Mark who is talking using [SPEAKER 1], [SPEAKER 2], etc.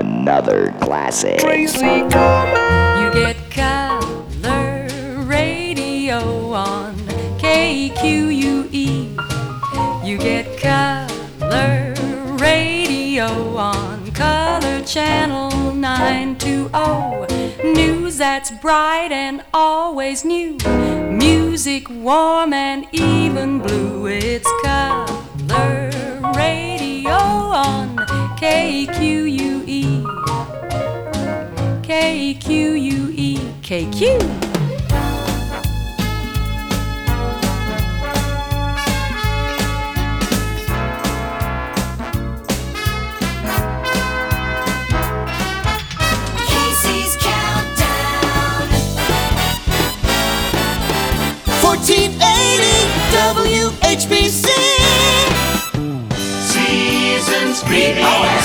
[SPEAKER 1] another classic.
[SPEAKER 2] Tracy Coleman.
[SPEAKER 3] You get color radio on KQUE. You get color radio on Color Channel 920. News that's bright and always new. Music warm and even blue. It's color radio on KQUE. KQUE. KQ.
[SPEAKER 4] Casey's Countdown.
[SPEAKER 5] 1480 WHBC.
[SPEAKER 2] Seasons greetings.